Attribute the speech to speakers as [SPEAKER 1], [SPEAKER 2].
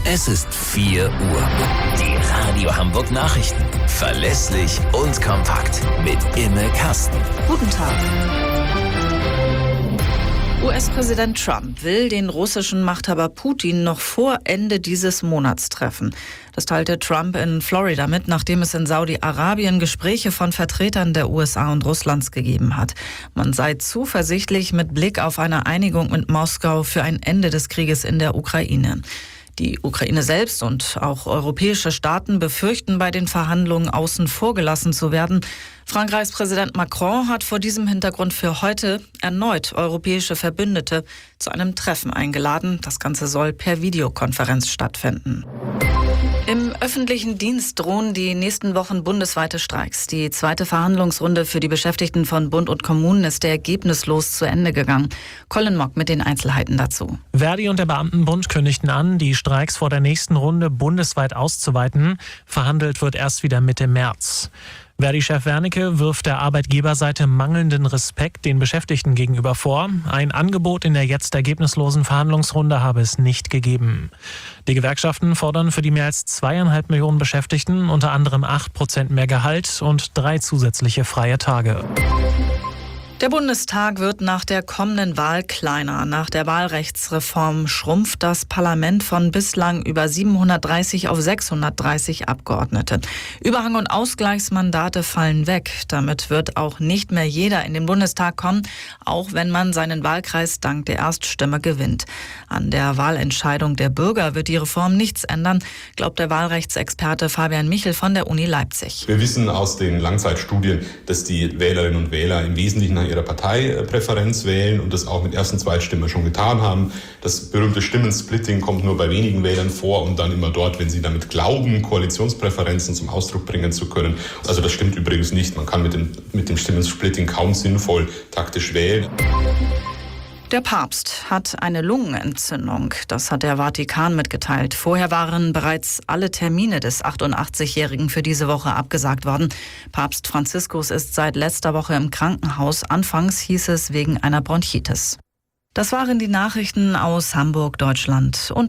[SPEAKER 1] Es ist 4 Uhr. Die Radio Hamburg Nachrichten. Verlässlich und kompakt. Mit Imme Kasten.
[SPEAKER 2] Guten Tag. US-Präsident Trump will den russischen Machthaber Putin noch vor Ende dieses Monats treffen. Das teilte Trump in Florida mit, nachdem es in Saudi-Arabien Gespräche von Vertretern der USA und Russlands gegeben hat. Man sei zuversichtlich mit Blick auf eine Einigung mit Moskau für ein Ende des Krieges in der Ukraine. Die Ukraine selbst und auch europäische Staaten befürchten, bei den Verhandlungen außen vor gelassen zu werden. Frankreichs Präsident Macron hat vor diesem Hintergrund für heute erneut europäische Verbündete zu einem Treffen eingeladen. Das Ganze soll per Videokonferenz stattfinden. Im öffentlichen Dienst drohen die nächsten Wochen bundesweite Streiks. Die zweite Verhandlungsrunde für die Beschäftigten von Bund und Kommunen ist ergebnislos zu Ende gegangen. Colin Mock mit den Einzelheiten dazu.
[SPEAKER 3] Verdi und der Beamtenbund kündigten an, die Streiks vor der nächsten Runde bundesweit auszuweiten. Verhandelt wird erst wieder Mitte März. Verdi-Chef Wernicke wirft der Arbeitgeberseite mangelnden Respekt den Beschäftigten gegenüber vor. Ein Angebot in der jetzt ergebnislosen Verhandlungsrunde habe es nicht gegeben. Die Gewerkschaften fordern für die mehr als 2,5 Millionen Beschäftigten unter anderem 8% mehr Gehalt und 3 zusätzliche freie Tage.
[SPEAKER 2] Der Bundestag wird nach der kommenden Wahl kleiner. Nach der Wahlrechtsreform schrumpft das Parlament von bislang über 730 auf 630 Abgeordnete. Überhang- und Ausgleichsmandate fallen weg. Damit wird auch nicht mehr jeder in den Bundestag kommen, auch wenn man seinen Wahlkreis dank der Erststimme gewinnt. An der Wahlentscheidung der Bürger wird die Reform nichts ändern, glaubt der Wahlrechtsexperte Fabian Michel von der Uni Leipzig.
[SPEAKER 4] Wir wissen aus den Langzeitstudien, dass die Wählerinnen und Wähler im Wesentlichen nach ihrer Parteipräferenz wählen und das auch mit Erst- und Zweitstimme schon getan haben. Das berühmte Stimmensplitting kommt nur bei wenigen Wählern vor und dann immer dort, wenn sie damit glauben, Koalitionspräferenzen zum Ausdruck bringen zu können. Also das stimmt übrigens nicht. Man kann mit dem Stimmensplitting kaum sinnvoll taktisch wählen.
[SPEAKER 2] Der Papst hat eine Lungenentzündung. Das hat der Vatikan mitgeteilt. Vorher waren bereits alle Termine des 88-Jährigen für diese Woche abgesagt worden. Papst Franziskus ist seit letzter Woche im Krankenhaus. Anfangs hieß es wegen einer Bronchitis. Das waren die Nachrichten aus Hamburg, Deutschland und